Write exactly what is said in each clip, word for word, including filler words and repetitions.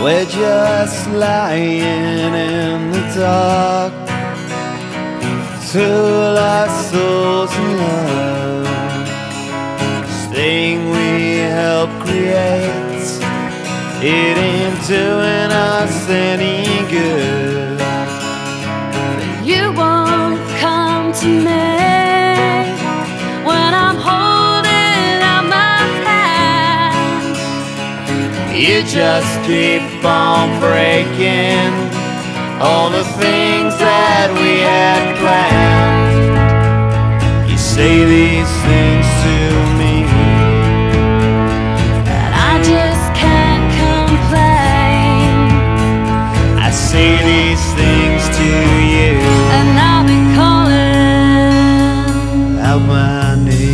We're just lying in the dark, two lost souls in love. This thing we helped create, it ain't doing us any good. But you won't come to me when I'm holding out my hand. You just keep on breaking all the things that we had planned. You say these things to me, and I just can't complain. I say these things to you, And I'll be calling out my name.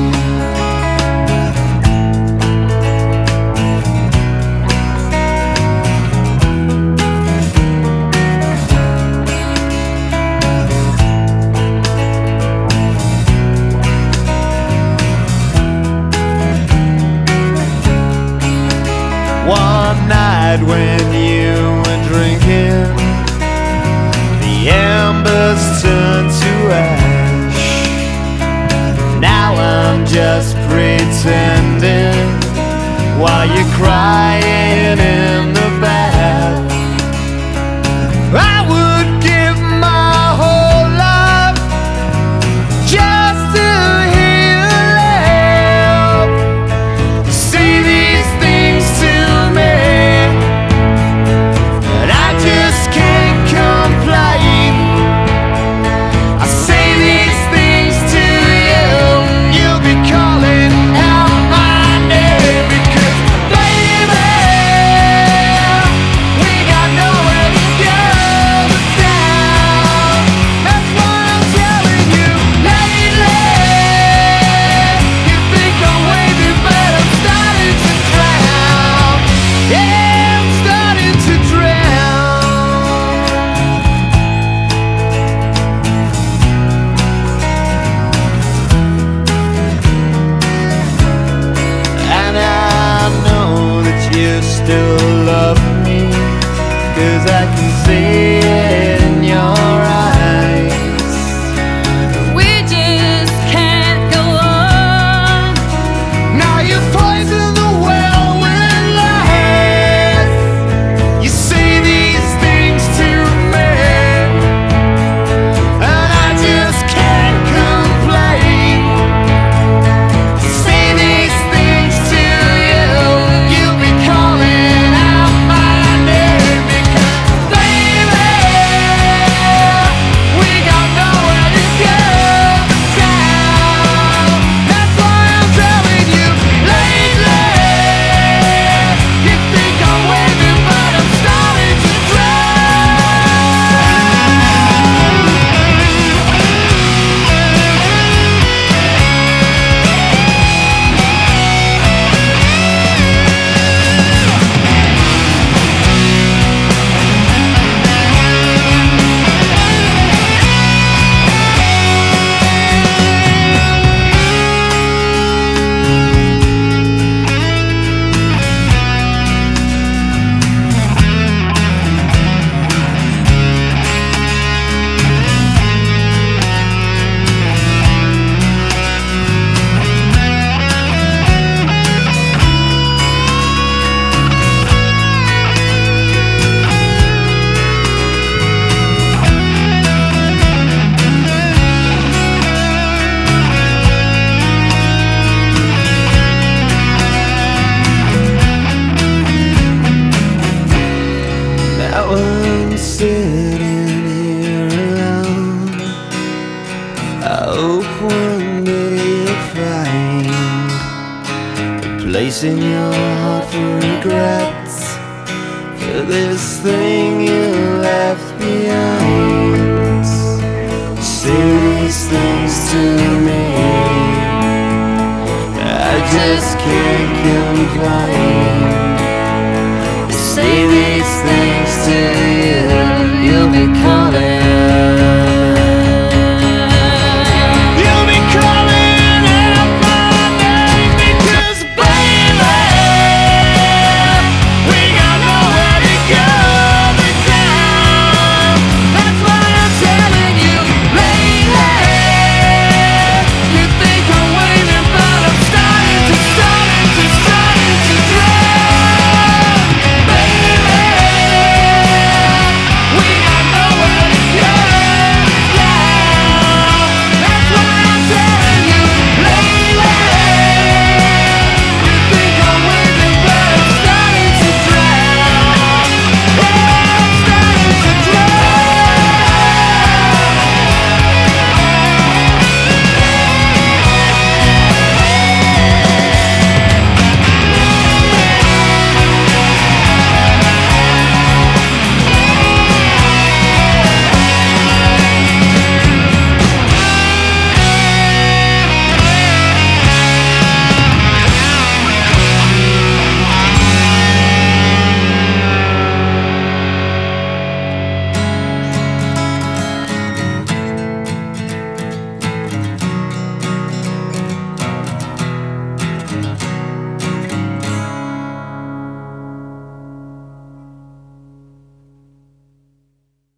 One night when you were drinking, the embers turned to ash. Now I'm just pretending while you're crying in the bath. I would give my whole life just to hear you laugh. Say these things to me, but I just can't complain. I say these things to you, you'll be calling out my name. Because baby, we got nowhere to go but down. That's why I'm telling you lately. You think I'm waving, but I'm starting to drown. Yeah, I'm starting to drown. And I know that you still love me, 'cause I can see it in your eyes. We just can't go on. Now you poison the well with lies. You say these things to me, and I just can't complain. Say these things to you, you'll be calling out my name. Because baby, we got nowhere to go but down. That's why I'm telling you lately. You think I'm waving, but I'm starting to Now I'm sitting here alone. I hope one day you'll find a place in your heart for regrets, for this thing you left behind. Say these things to me, I just can't complain. Say these things to you, you'll be calling